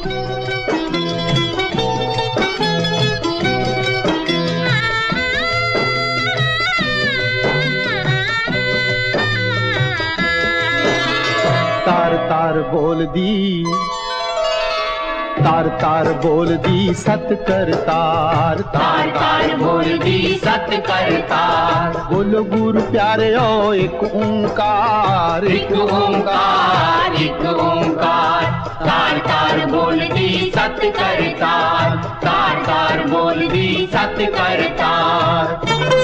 तार तार बोल दी, तार तार बोल दी सत करतार, तार तार बोल दी सत करतार। बोलो गुरु प्यारे ओ एक ओंकार, एक ओंकार, एक ओंकार। तार तार बोल दी सत करतार, तार तार बोल दी सत करतार।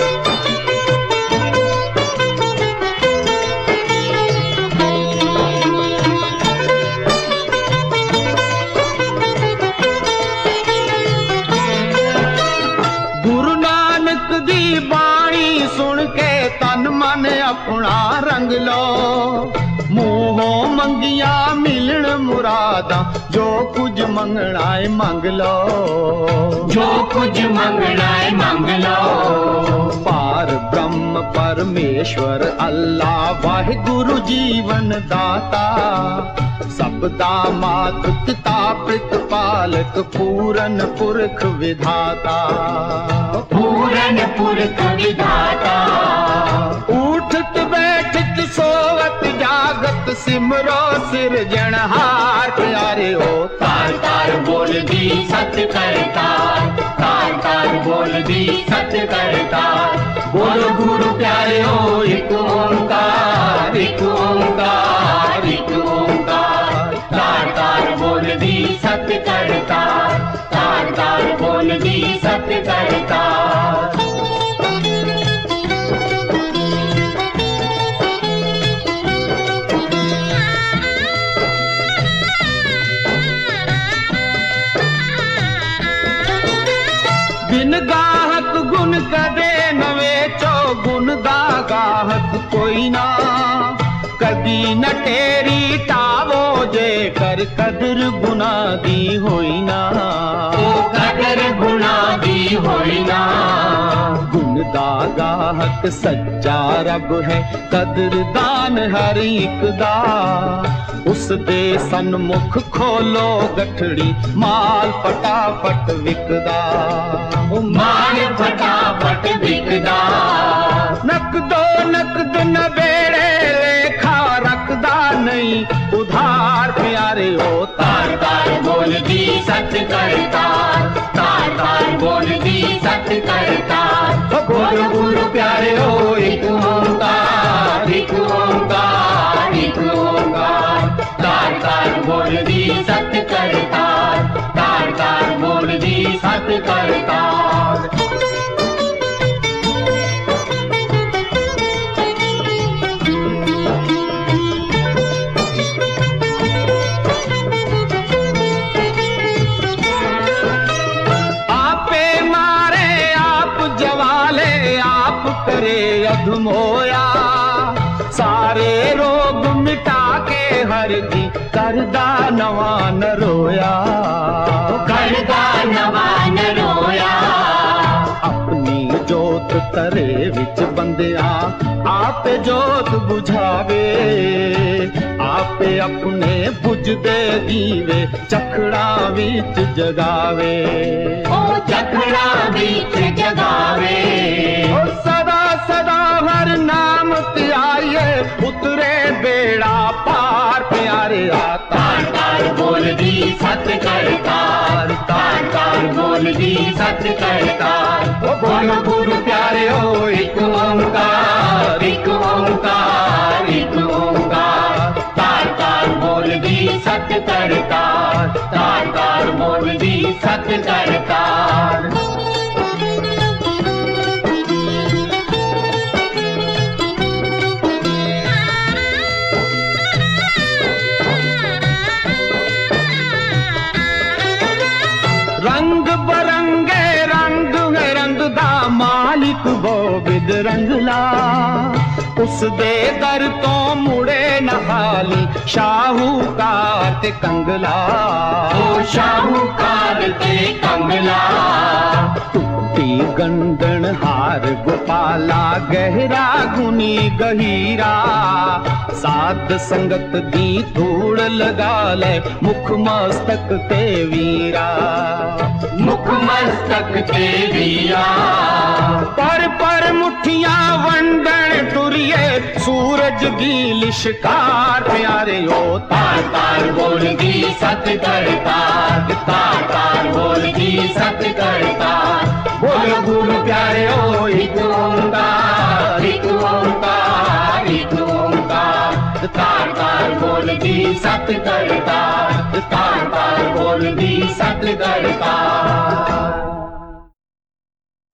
तन मन अपना रंग लो, मुंहों मंगिया मिलन मुरादा, जो कुछ मंगना है मंग लो, जो कुछ मंगना है मंग लो। पार ब्रह्म परमेश्वर अल्लाह वाहिगुरु जीवन दाता, सबदा मात पिता प्रतिपालक पूरन पुरख विधाता, पूरन पुरख विधाता। उठत बैठत सोवत जागत सिमरो सिरजनहार प्यारे ओ। तार तार बोल दी सत करतार, तार तार बोल दी सत करतार। बोलो गुरु प्यारे ओ एक ओंकार, एक ओंकार, एक ओंकार। तार तार बोल दी सत करतार, तार तार बोल दी सत करतार। बिन गाहक गुण कदे न वेचो, गुण दा गाहक कोई ना, कदी न टेरी टावो जे कर कदर गुना दी होई ना, ओ कदर गुना दी होई ना। गुण दा गाहक सच्चा रब है, कदरदान हर एक दा, उस दे सन्मुख खोलो गठड़ी, माल फटाफट विकदा, माल फटाफट बिकदा। नकदो नकद न बेड़े लेखा रखदा नहीं उधार प्यारे ओ। तार तार बोल दी सत करतार, तार तार बोल दी सत करतार। बोलो गुरु प्यारे ओ एक ओंकार, एक ओंकार, एक ओंकार। तार तार बोल दी सत करतार, तार तार बोल दी सत करतार। करे अधमोया, सारे रोग मिटा के हर दी करदा नवा न रोया, करदा नवा न रोया। अपनी जोत तरे विच बंदिया, आपे जोत बुझावे, आपे अपने बुझदे दीवे चखड़ा विच जगावे, ओ चखड़ा विच जगावे। सदा सदा हर नाम त्याये, उतरे बेड़ा पार प्यारे आ। तार तार बोल दी सत करतार, तार तार बोल दी सत करतार। बोलो गुरु प्यारे ओ एक ओंकार, एक ओंकार, एक ओंकार। तार तार बोल दी सत करतार, तार तार बोल दी सत करतार। रंग बरंगे रंग है रंग दा मालिक वो बिद रंगला, उस दे दर तो मुड़े नहाली शाहूकार ते कंगला, ओ शाहूकार ते कंगला। टुट्टी गंदन हार हर गोपाला गहरा गुनी गहीरा साध संगत दी धूड़ लगा ले मुख मस्तक ते वीरा मुख मस्तक ते वीरा पर मुठियां वंडन टुरिए सूरज दी लिशकार प्यारे ओ तार तार बोल दी सत करतार तार तार बोल दी सत करतार बोलो गुरु प्यारे ओ एक ओंकार एक ओंकार एक ओंकार तार तार बोल दी सत करतार तार तार बोल दी सत करतार